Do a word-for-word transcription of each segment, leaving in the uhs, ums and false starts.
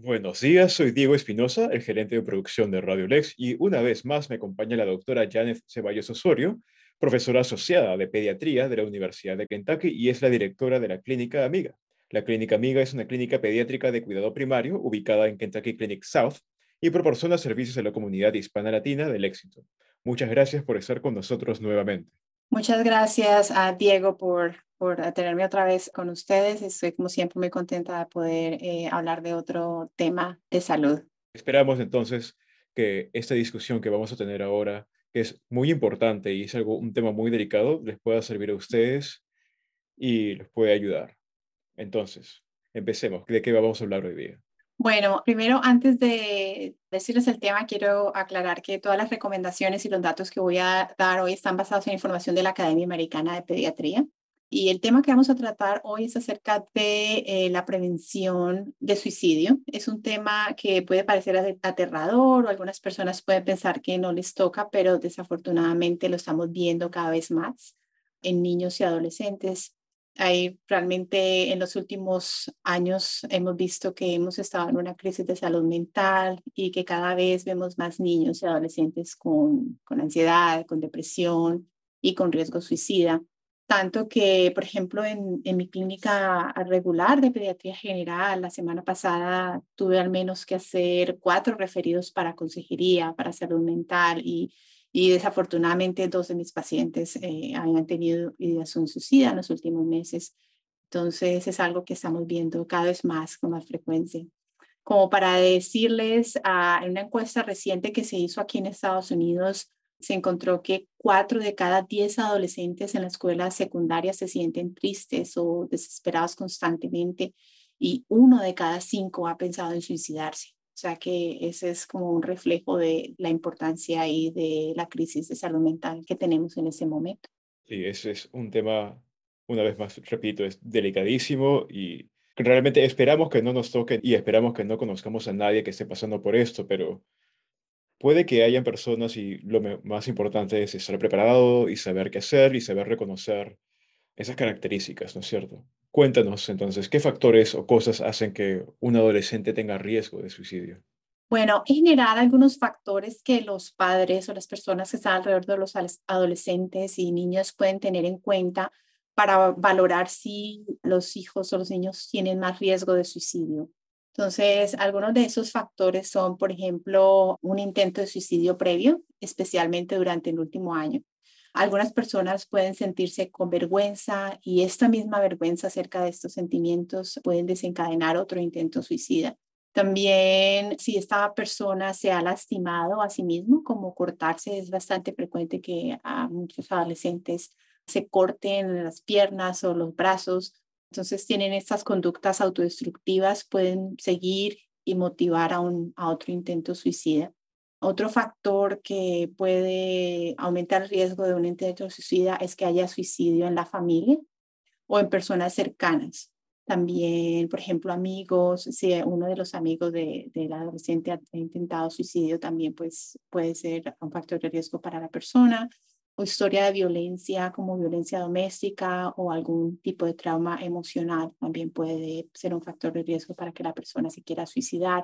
Buenos días, soy Diego Espinosa, el gerente de producción de Radio Lex, y una vez más me acompaña la doctora Janet Ceballos Osorio, profesora asociada de pediatría de la Universidad de Kentucky y es la directora de la Clínica Amiga. La Clínica Amiga es una clínica pediátrica de cuidado primario ubicada en Kentucky Clinic South y proporciona servicios a la comunidad hispana latina del éxito. Muchas gracias por estar con nosotros nuevamente. Muchas gracias a Diego por, por tenerme otra vez con ustedes. Estoy como siempre muy contenta de poder eh, hablar de otro tema de salud. Esperamos entonces que esta discusión que vamos a tener ahora, que es muy importante y es algo, un tema muy delicado, les pueda servir a ustedes y les puede ayudar. Entonces, empecemos. ¿De qué vamos a hablar hoy día? Bueno, primero, antes de decirles el tema, quiero aclarar que todas las recomendaciones y los datos que voy a dar hoy están basados en información de la Academia Americana de Pediatría. Y el tema que vamos a tratar hoy es acerca de eh, la prevención de suicidio. Es un tema que puede parecer ate- aterrador o algunas personas pueden pensar que no les toca, pero desafortunadamente lo estamos viendo cada vez más en niños y adolescentes. Hay realmente en los últimos años hemos visto que hemos estado en una crisis de salud mental y que cada vez vemos más niños y adolescentes con, con ansiedad, con depresión y con riesgo suicida. Tanto que, por ejemplo, en, en mi clínica regular de pediatría general, la semana pasada tuve al menos que hacer cuatro referidos para consejería, para salud mental y y desafortunadamente dos de mis pacientes eh, habían tenido ideación suicida en los últimos meses. Entonces es algo que estamos viendo cada vez más con más frecuencia. Como para decirles, uh, en una encuesta reciente que se hizo aquí en Estados Unidos, se encontró que cuatro de cada diez adolescentes en la escuela secundaria se sienten tristes o desesperados constantemente y uno de cada cinco ha pensado en suicidarse. O sea que ese es como un reflejo de la importancia y de la crisis de salud mental que tenemos en ese momento. Sí, ese es un tema, una vez más, repito, es delicadísimo y realmente esperamos que no nos toque y esperamos que no conozcamos a nadie que esté pasando por esto, pero puede que hayan personas y lo me- más importante es estar preparado y saber qué hacer y saber reconocer esas características, ¿no es cierto? Cuéntanos entonces, ¿qué factores o cosas hacen que un adolescente tenga riesgo de suicidio? Bueno, en general, algunos factores que los padres o las personas que están alrededor de los ales- adolescentes y niños pueden tener en cuenta para valorar si los hijos o los niños tienen más riesgo de suicidio. Entonces, algunos de esos factores son, por ejemplo, un intento de suicidio previo, especialmente durante el último año. Algunas personas pueden sentirse con vergüenza y esta misma vergüenza acerca de estos sentimientos pueden desencadenar otro intento suicida. También, si esta persona se ha lastimado a sí mismo, como cortarse, es bastante frecuente que a muchos adolescentes se corten las piernas o los brazos. Entonces, tienen estas conductas autodestructivas, pueden seguir y motivar a, un, a otro intento suicida. Otro factor que puede aumentar el riesgo de un intento suicida es que haya suicidio en la familia o en personas cercanas. También, por ejemplo, amigos, si uno de los amigos de, del adolescente ha intentado suicidio, también pues, puede ser un factor de riesgo para la persona. O historia de violencia como violencia doméstica o algún tipo de trauma emocional también puede ser un factor de riesgo para que la persona se quiera suicidar.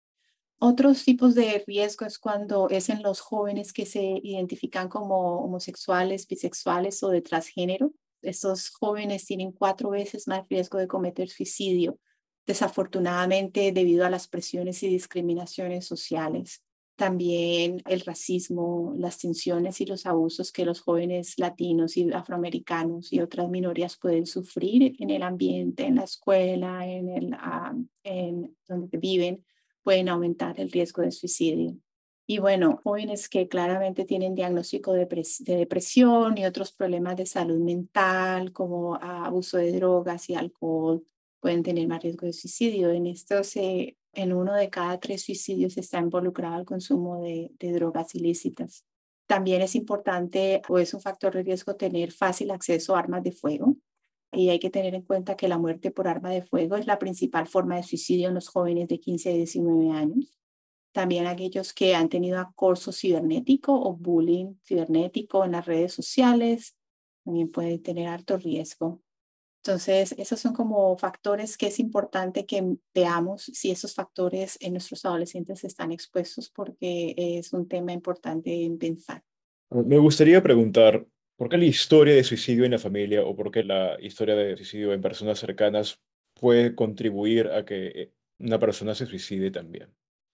Otros tipos de riesgo es cuando es en los jóvenes que se identifican como homosexuales, bisexuales o de transgénero. Estos jóvenes tienen cuatro veces más riesgo de cometer suicidio, desafortunadamente debido a las presiones y discriminaciones sociales. También el racismo, las tensiones y los abusos que los jóvenes latinos y afroamericanos y otras minorías pueden sufrir en el ambiente, en la escuela, en el, um, en donde viven pueden aumentar el riesgo de suicidio. Y bueno, jóvenes que claramente tienen diagnóstico de, pres- de depresión y otros problemas de salud mental, como ah, abuso de drogas y alcohol, pueden tener más riesgo de suicidio. En estos, eh, en uno de cada tres suicidios está involucrado el consumo de, de drogas ilícitas. También es importante o es un factor de riesgo tener fácil acceso a armas de fuego. Y hay que tener en cuenta que la muerte por arma de fuego es la principal forma de suicidio en los jóvenes de quince a diecinueve años. También aquellos que han tenido acoso cibernético o bullying cibernético en las redes sociales también pueden tener alto riesgo. Entonces, esos son como factores que es importante que veamos si esos factores en nuestros adolescentes están expuestos porque es un tema importante en pensar. Me gustaría preguntar, ¿por qué la historia de suicidio en la familia o por qué la historia de suicidio en personas cercanas puede contribuir a que eh, una persona se suicide también?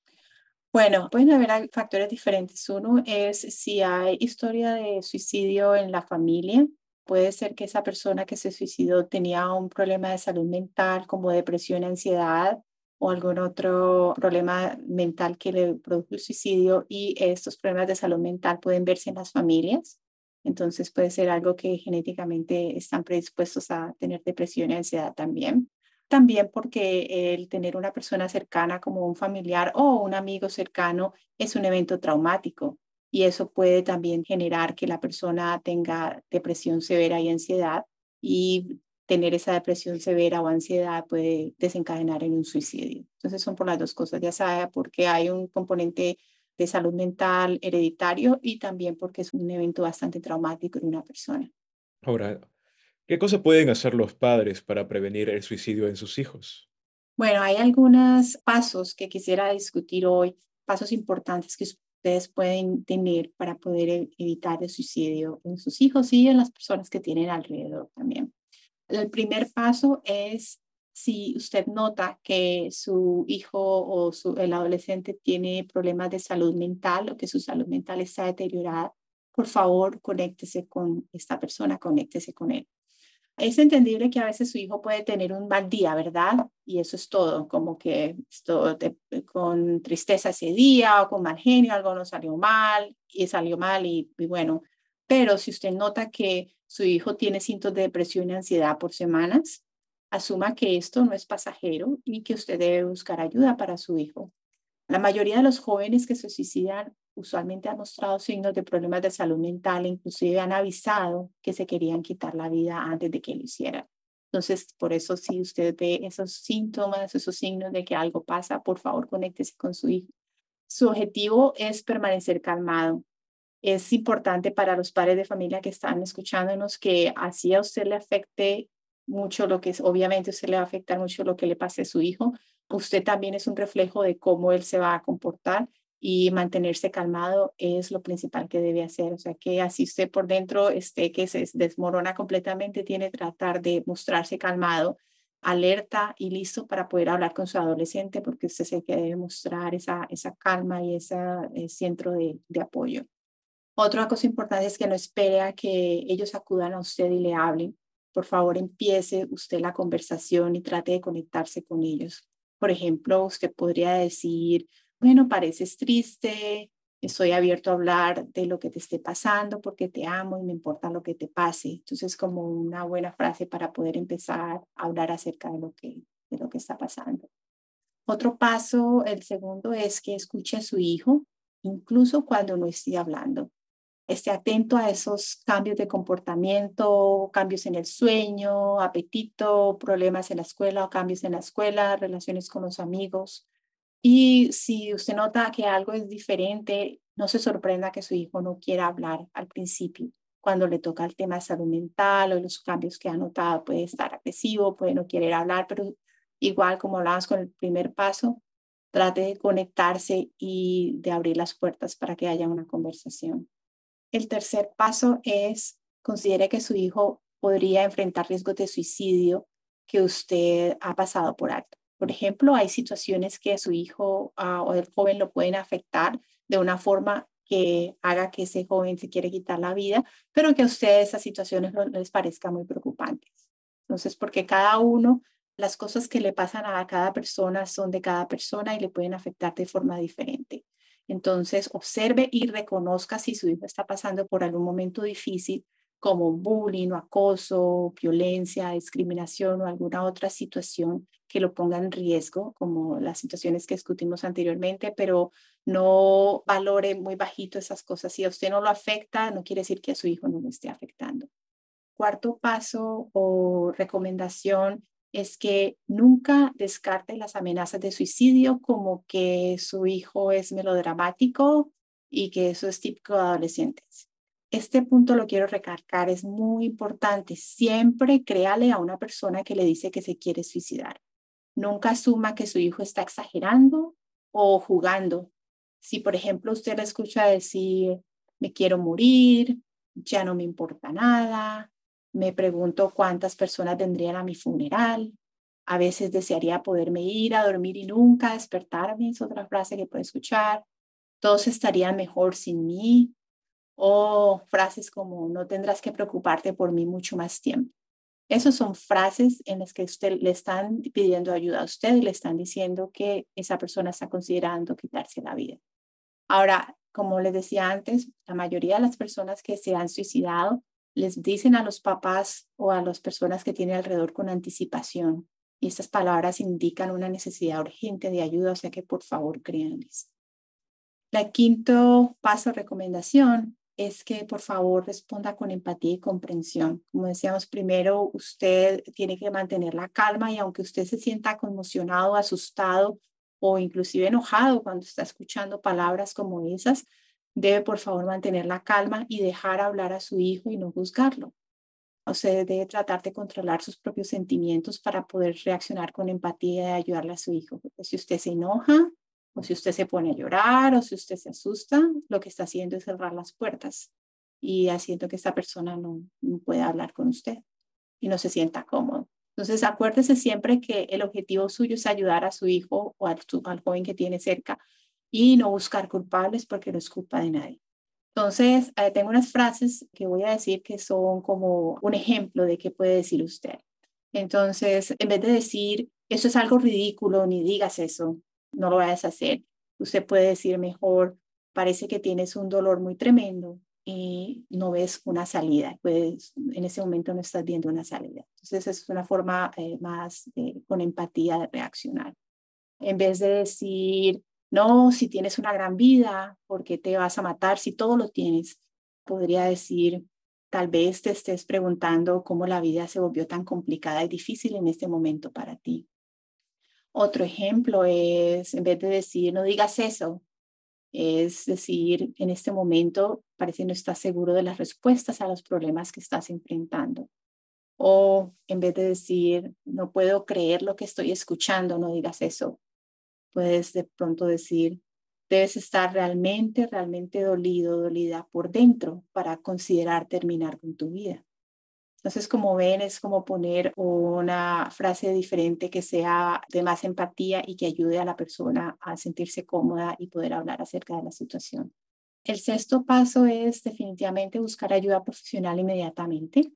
Bueno, pueden haber al- factores diferentes. Uno es si hay historia de suicidio en la familia. Puede ser que esa persona que se suicidó tenía un problema de salud mental como depresión, ansiedad o algún otro problema mental que le produjo el suicidio y estos problemas de salud mental pueden verse en las familias. Entonces puede ser algo que genéticamente están predispuestos a tener depresión y ansiedad también. También porque el tener una persona cercana como un familiar o un amigo cercano es un evento traumático y eso puede también generar que la persona tenga depresión severa y ansiedad y tener esa depresión severa o ansiedad puede desencadenar en un suicidio. Entonces son por las dos cosas, ya sea porque hay un componente de salud mental hereditario y también porque es un evento bastante traumático en una persona. Ahora, ¿qué cosas pueden hacer los padres para prevenir el suicidio en sus hijos? Bueno, hay algunos pasos que quisiera discutir hoy, pasos importantes que ustedes pueden tener para poder e- evitar el suicidio en sus hijos y en las personas que tienen alrededor también. El primer paso es si usted nota que su hijo o su, el adolescente tiene problemas de salud mental o que su salud mental está deteriorada, por favor, conéctese con esta persona, conéctese con él. Es entendible que a veces su hijo puede tener un mal día, ¿verdad? Y eso es todo, como que esto de- con tristeza ese día o con mal genio, algo no salió mal y salió mal y, y bueno, pero si usted nota que su hijo tiene síntomas de depresión y ansiedad por semanas, asuma que esto no es pasajero y que usted debe buscar ayuda para su hijo. La mayoría de los jóvenes que se suicidan usualmente han mostrado signos de problemas de salud mental e inclusive han avisado que se querían quitar la vida antes de que lo hicieran. Entonces, por eso si usted ve esos síntomas, esos signos de que algo pasa, por favor, conéctese con su hijo. Su objetivo es permanecer calmado. Es importante para los padres de familia que están escuchándonos que así a usted le afecte mucho lo que es, obviamente a usted le va a afectar mucho lo que le pase a su hijo. Usted también es un reflejo de cómo él se va a comportar y mantenerse calmado es lo principal que debe hacer. O sea, que así usted por dentro esté que se desmorona completamente, tiene que tratar de mostrarse calmado, alerta y listo para poder hablar con su adolescente porque usted se que debe mostrar esa, esa calma y ese centro de, de apoyo. Otra cosa importante es que no espere a que ellos acudan a usted y le hablen. Por favor, empiece usted la conversación y trate de conectarse con ellos. Por ejemplo, usted podría decir, bueno, pareces triste, estoy abierto a hablar de lo que te esté pasando porque te amo y me importa lo que te pase. Entonces, como una buena frase para poder empezar a hablar acerca de lo que, de lo que está pasando. Otro paso, el segundo, es que escuche a su hijo, incluso cuando no esté hablando. Esté atento a esos cambios de comportamiento, cambios en el sueño, apetito, problemas en la escuela o cambios en la escuela, relaciones con los amigos. Y si usted nota que algo es diferente, no se sorprenda que su hijo no quiera hablar al principio. Cuando le toca el tema de salud mental o los cambios que ha notado, puede estar agresivo, puede no querer hablar, pero igual como hablábamos con el primer paso, trate de conectarse y de abrir las puertas para que haya una conversación. El tercer paso es considere que su hijo podría enfrentar riesgos de suicidio que usted ha pasado por alto. Por ejemplo, hay situaciones que a su hijo uh, o el joven lo pueden afectar de una forma que haga que ese joven se quiere quitar la vida, pero que a ustedes esas situaciones no les parezca muy preocupantes. Entonces, porque cada uno, las cosas que le pasan a cada persona son de cada persona y le pueden afectar de forma diferente. Entonces, observe y reconozca si su hijo está pasando por algún momento difícil, como bullying o acoso, violencia, discriminación o alguna otra situación que lo ponga en riesgo, como las situaciones que discutimos anteriormente, pero no valore muy bajito esas cosas. Si a usted no lo afecta, no quiere decir que a su hijo no lo esté afectando. Cuarto paso o recomendación es que nunca descarte las amenazas de suicidio como que su hijo es melodramático y que eso es típico de adolescentes. Este punto lo quiero recalcar, es muy importante. Siempre créale a una persona que le dice que se quiere suicidar. Nunca asuma que su hijo está exagerando o jugando. Si, por ejemplo, usted le escucha decir, me quiero morir, ya no me importa nada, me pregunto cuántas personas vendrían a mi funeral, a veces desearía poderme ir a dormir y nunca despertarme, es otra frase que puede escuchar, todos estarían mejor sin mí, o frases como, no tendrás que preocuparte por mí mucho más tiempo. Esas son frases en las que usted le están pidiendo ayuda a usted y le están diciendo que esa persona está considerando quitarse la vida. Ahora, como les decía antes, la mayoría de las personas que se han suicidado les dicen a los papás o a las personas que tienen alrededor con anticipación. Y estas palabras indican una necesidad urgente de ayuda, o sea que por favor créanles. La quinto paso, recomendación, es que por favor responda con empatía y comprensión. Como decíamos primero, usted tiene que mantener la calma y aunque usted se sienta conmocionado, asustado o inclusive enojado cuando está escuchando palabras como esas, debe por favor mantener la calma y dejar hablar a su hijo y no juzgarlo. Usted debe tratar de controlar sus propios sentimientos para poder reaccionar con empatía y ayudarle a su hijo. Porque si usted se enoja, o si usted se pone a llorar, o si usted se asusta, lo que está haciendo es cerrar las puertas y haciendo que esta persona no, no pueda hablar con usted y no se sienta cómodo. Entonces, acuérdese siempre que el objetivo suyo es ayudar a su hijo o al, al joven que tiene cerca y no buscar culpables porque no es culpa de nadie. Entonces, eh, tengo unas frases que voy a decir que son como un ejemplo de qué puede decir usted. Entonces, en vez de decir, eso es algo ridículo, ni digas eso, no lo vayas a hacer, usted puede decir mejor, parece que tienes un dolor muy tremendo y no ves una salida. Pues en ese momento no estás viendo una salida. Entonces, es una forma eh, más eh, con empatía de reaccionar. En vez de decir, no, si tienes una gran vida, ¿por qué te vas a matar si todo lo tienes? Podría decir, tal vez te estés preguntando cómo la vida se volvió tan complicada y difícil en este momento para ti. Otro ejemplo es, en vez de decir, no digas eso, es decir, en este momento parece no estás seguro de las respuestas a los problemas que estás enfrentando. O en vez de decir, no puedo creer lo que estoy escuchando, no digas eso. Puedes de pronto decir, debes estar realmente, realmente dolido, dolida por dentro para considerar terminar con tu vida. Entonces, como ven, es como poner una frase diferente que sea de más empatía y que ayude a la persona a sentirse cómoda y poder hablar acerca de la situación. El sexto paso es definitivamente buscar ayuda profesional inmediatamente.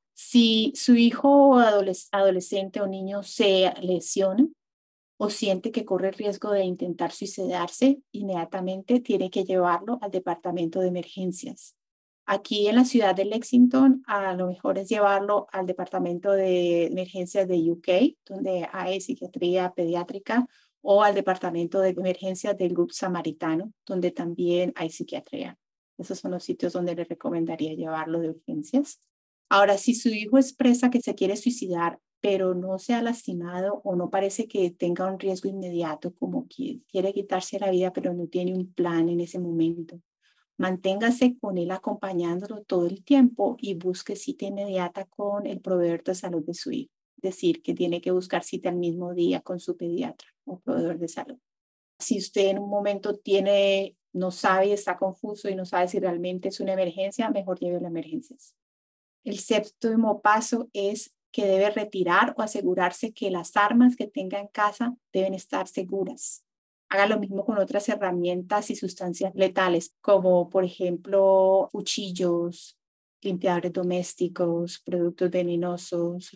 Si su hijo o adolescente o niño se lesiona, o siente que corre el riesgo de intentar suicidarse, inmediatamente tiene que llevarlo al departamento de emergencias. Aquí en la ciudad de Lexington, a lo mejor es llevarlo al departamento de emergencias de U K, donde hay psiquiatría pediátrica, o al departamento de emergencias del Grupo Samaritano, donde también hay psiquiatría. Esos son los sitios donde le recomendaría llevarlo de urgencias. Ahora, si su hijo expresa que se quiere suicidar, pero no se ha lastimado o no parece que tenga un riesgo inmediato, como que quiere quitarse la vida, pero no tiene un plan en ese momento, manténgase con él acompañándolo todo el tiempo y busque cita inmediata con el proveedor de salud de su hijo. Es decir, que tiene que buscar cita el mismo día con su pediatra o proveedor de salud. Si usted en un momento tiene, no sabe, está confuso y no sabe si realmente es una emergencia, mejor lleve a emergencias. El séptimo paso es que debe retirar o asegurarse que las armas que tenga en casa deben estar seguras. Haga lo mismo con otras herramientas y sustancias letales, como por ejemplo cuchillos, limpiadores domésticos, productos venenosos,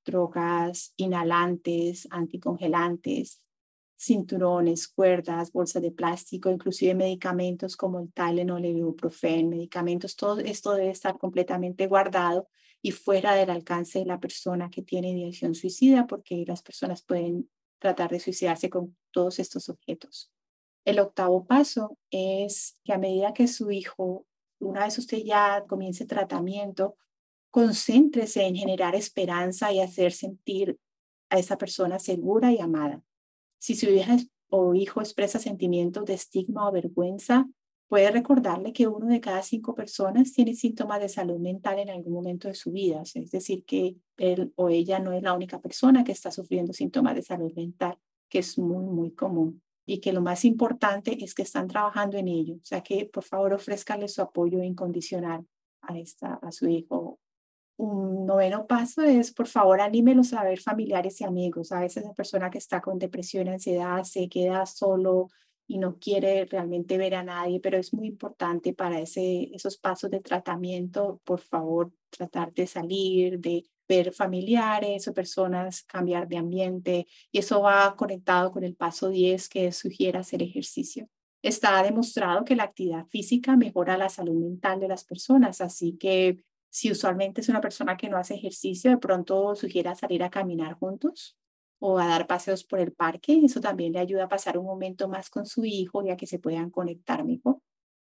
drogas, inhalantes, anticongelantes, cinturones, cuerdas, bolsas de plástico, inclusive medicamentos como el Tylenol, el ibuprofeno, medicamentos, todo esto debe estar completamente guardado y fuera del alcance de la persona que tiene ideación suicida, porque las personas pueden tratar de suicidarse con todos estos objetos. El octavo paso es que a medida que su hijo, una vez usted ya comience tratamiento, concéntrese en generar esperanza y hacer sentir a esa persona segura y amada. Si su hija o hijo expresa sentimientos de estigma o vergüenza, puede recordarle que uno de cada cinco personas tiene síntomas de salud mental en algún momento de su vida. O sea, es decir, que él o ella no es la única persona que está sufriendo síntomas de salud mental, que es muy, muy común. Y que lo más importante es que están trabajando en ello. O sea, que por favor ofrézcale su apoyo incondicional a, esta, a su hijo. Un noveno paso es, por favor, anímelos a ver familiares y amigos. A veces la persona que está con depresión y ansiedad se queda solo y no quiere realmente ver a nadie, pero es muy importante para ese, esos pasos de tratamiento, por favor, tratar de salir, de ver familiares o personas, cambiar de ambiente, y eso va conectado con el paso diez que sugiere hacer ejercicio. Está demostrado que la actividad física mejora la salud mental de las personas, así que si usualmente es una persona que no hace ejercicio, de pronto sugiera salir a caminar juntos o a dar paseos por el parque. Eso también le ayuda a pasar un momento más con su hijo y a que se puedan conectar mejor.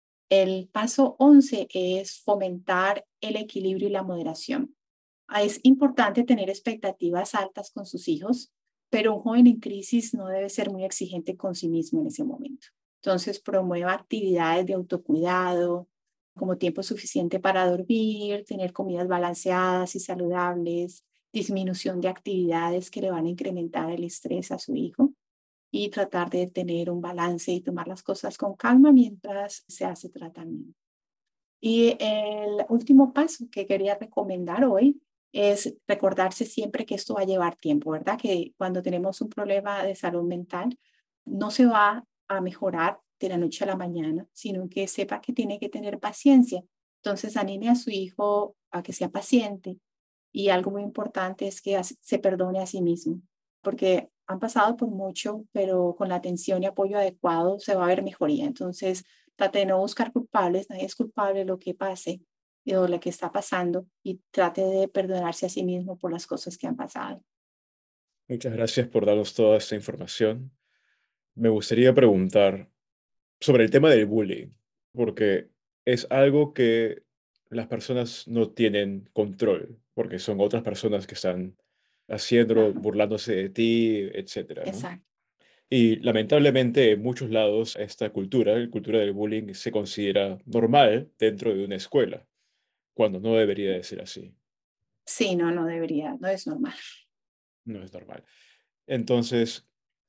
El paso once es fomentar el equilibrio y la moderación. Ah, Es importante tener expectativas altas con sus hijos, pero un joven en crisis no debe ser muy exigente con sí mismo en ese momento. Entonces, promueva actividades de autocuidado, como tiempo suficiente para dormir, tener comidas balanceadas y saludables, disminución de actividades que le van a incrementar el estrés a su hijo y tratar de tener un balance y tomar las cosas con calma mientras se hace tratamiento. Y el último paso que quería recomendar hoy es recordarse siempre que esto va a llevar tiempo, ¿verdad? Que cuando tenemos un problema de salud mental, no se va a mejorar de la noche a la mañana, sino que sepa que tiene que tener paciencia. Entonces, anime a su hijo a que sea paciente. Y algo muy importante es que se perdone a sí mismo, porque han pasado por mucho, pero con la atención y apoyo adecuado se va a ver mejoría. Entonces, trate de no buscar culpables, nadie es culpable de lo que pase o lo que está pasando, y trate de perdonarse a sí mismo por las cosas que han pasado. Muchas gracias por darnos toda esta información. Me gustaría preguntar sobre el tema del bullying, porque es algo que las personas no tienen control, porque son otras personas que están haciéndolo, Ajá, burlándose de ti, etcétera, ¿no? exacto. Y lamentablemente en muchos lados esta cultura, la cultura del bullying, se considera normal dentro de una escuela, cuando no debería de ser así. Sí, no, no debería, no es normal. No es normal. Entonces,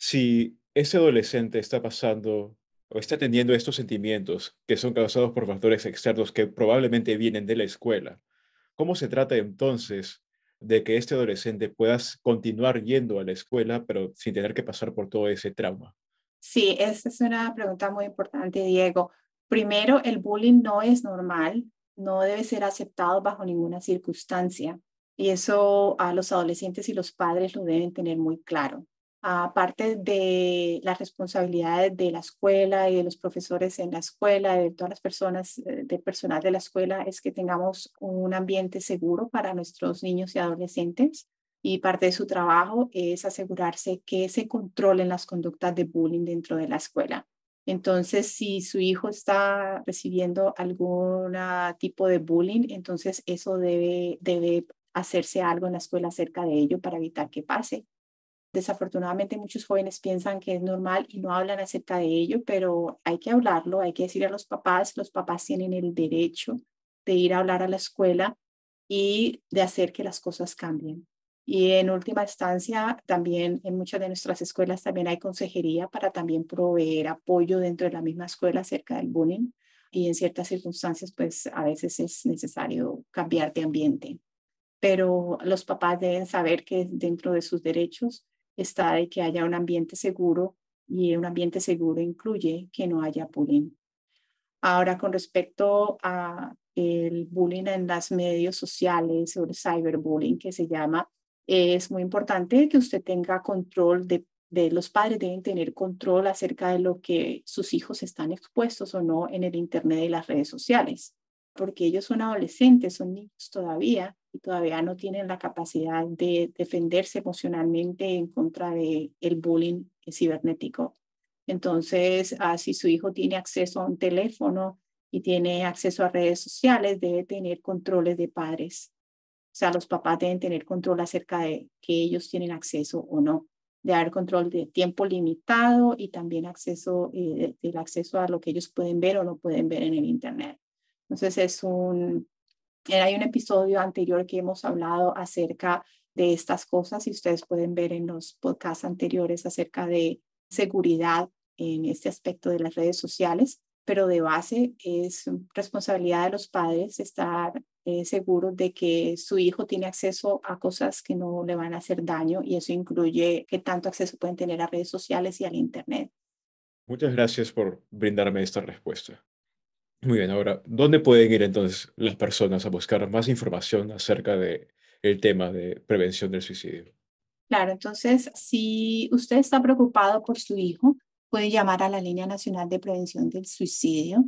si ese adolescente está pasando o está teniendo estos sentimientos que son causados por factores externos que probablemente vienen de la escuela, ¿cómo se trata entonces de que este adolescente pueda s- continuar yendo a la escuela, pero sin tener que pasar por todo ese trauma? Sí, esa es una pregunta muy importante, Diego. Primero, el bullying no es normal, no debe ser aceptado bajo ninguna circunstancia. Y eso a los adolescentes y los padres lo deben tener muy claro. Aparte de las responsabilidades de la escuela y de los profesores en la escuela, de todas las personas, eh, del personal de la escuela, es que tengamos un ambiente seguro para nuestros niños y adolescentes, y parte de su trabajo es asegurarse que se controlen las conductas de bullying dentro de la escuela. Entonces, si su hijo está recibiendo algún tipo de bullying, entonces eso debe, debe hacerse algo en la escuela acerca de ello para evitar que pase. Desafortunadamente, muchos jóvenes piensan que es normal y no hablan acerca de ello, pero hay que hablarlo, hay que decir a los papás, los papás tienen el derecho de ir a hablar a la escuela y de hacer que las cosas cambien. Y en última instancia, también en muchas de nuestras escuelas también hay consejería para también proveer apoyo dentro de la misma escuela acerca del bullying. Y en ciertas circunstancias, pues a veces es necesario cambiar de ambiente. Pero los papás deben saber que dentro de sus derechos está de que haya un ambiente seguro, y un ambiente seguro incluye que no haya bullying. Ahora, con respecto a el bullying en las medios sociales o el cyberbullying que se llama, es muy importante que usted tenga control de, de los padres deben tener control acerca de lo que sus hijos están expuestos o no en el internet y las redes sociales, porque ellos son adolescentes, son niños todavía y todavía no tienen la capacidad de defenderse emocionalmente en contra de el bullying cibernético. Entonces, ah, si su hijo tiene acceso a un teléfono y tiene acceso a redes sociales, debe tener controles de padres. O sea, los papás deben tener control acerca de que ellos tienen acceso o no. de haber control de tiempo limitado y también acceso, eh, el acceso a lo que ellos pueden ver o no pueden ver en el Internet. Entonces, es un, eh, hay un episodio anterior que hemos hablado acerca de estas cosas y ustedes pueden ver en los podcasts anteriores acerca de seguridad en este aspecto de las redes sociales, pero de base es responsabilidad de los padres estar eh, seguros de que su hijo tiene acceso a cosas que no le van a hacer daño y eso incluye qué tanto acceso pueden tener a redes sociales y al Internet. Muchas gracias por brindarme esta respuesta. Muy bien, ahora, ¿dónde pueden ir entonces las personas a buscar más información acerca de el tema de prevención del suicidio? Claro, entonces, si usted está preocupado por su hijo, puede llamar a la Línea Nacional de Prevención del Suicidio.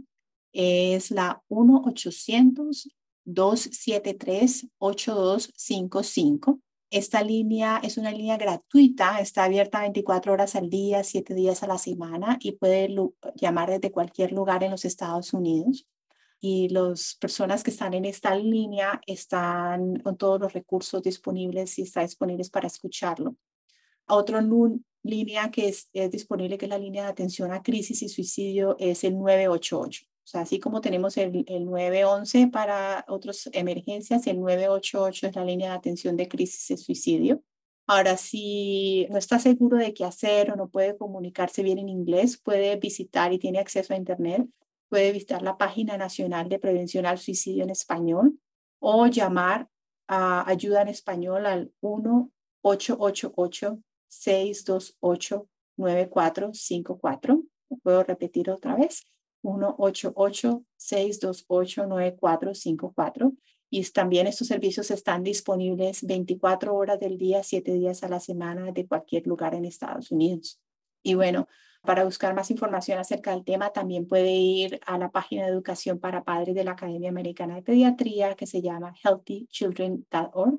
Es la uno ochocientos, dos setenta y tres, ocho dos cinco cinco. Esta línea es una línea gratuita, está abierta veinticuatro horas al día, siete días a la semana y puede llamar desde cualquier lugar en los Estados Unidos. Y las personas que están en esta línea están con todos los recursos disponibles y están disponibles para escucharlo. Otra línea que es, es disponible, que es la línea de atención a crisis y suicidio, es el nueve ocho ocho. O sea, así como tenemos el, el nueve once para otras emergencias, el nueve ocho ocho es la línea de atención de crisis y suicidio. Ahora, si no está seguro de qué hacer o no puede comunicarse bien en inglés, puede visitar y tiene acceso a Internet, puede visitar la página nacional de prevención al suicidio en español o llamar a ayuda en español al uno ocho ocho ocho, seis dos ocho, nueve cuatro cinco cuatro. Puedo repetir otra vez, uno ocho ocho, seis dos ocho, nueve cuatro cinco cuatro. Y también estos servicios están disponibles veinticuatro horas del día, siete días a la semana, de cualquier lugar en Estados Unidos. Y bueno, para buscar más información acerca del tema, también puede ir a la página de educación para padres de la Academia Americana de Pediatría, que se llama healthy children punto org,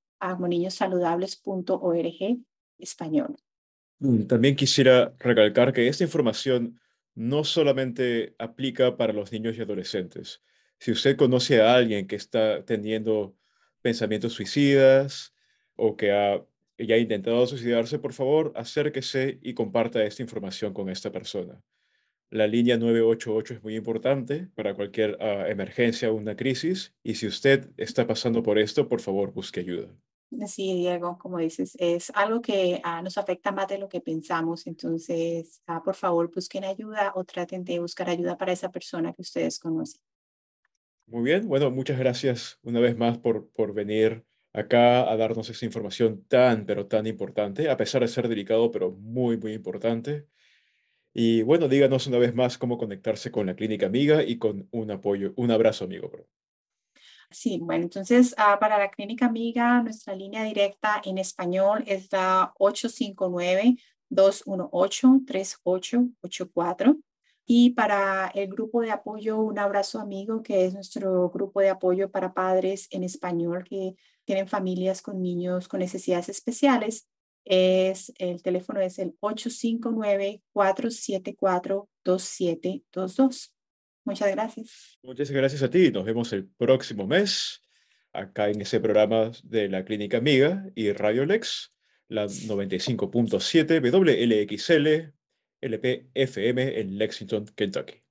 niños punto org, español. Mm, También quisiera recalcar que esta información no solamente aplica para los niños y adolescentes. Si usted conoce a alguien que está teniendo pensamientos suicidas o que ha ya ha intentado suicidarse, por favor, acérquese y comparta esta información con esta persona. La línea nueve ocho ocho es muy importante para cualquier ah, emergencia o una crisis, y si usted está pasando por esto, por favor, busque ayuda. Sí, Diego, como dices, es algo que ah, nos afecta más de lo que pensamos. Entonces, ah, por favor, busquen ayuda o traten de buscar ayuda para esa persona que ustedes conocen. Muy bien, bueno, muchas gracias una vez más por, por venir acá a darnos esta información tan, pero tan importante, a pesar de ser delicado, pero muy, muy importante. Y bueno, díganos una vez más cómo conectarse con la Clínica Amiga y con un apoyo, un abrazo amigo, perdón. Sí, bueno, entonces ah, para la Clínica Amiga, nuestra línea directa en español es la ocho cinco nueve, dos uno ocho, tres ocho ocho cuatro. Y para el grupo de apoyo Un Abrazo Amigo, que es nuestro grupo de apoyo para padres en español que tienen familias con niños con necesidades especiales, es, el teléfono es el ocho cinco nueve, cuatro siete cuatro, dos siete dos dos. Muchas gracias. Muchas gracias a ti. Nos vemos el próximo mes acá en ese programa de la Clínica Amiga y Radio Lex, la noventa y cinco punto siete W L X L L P F M en Lexington, Kentucky.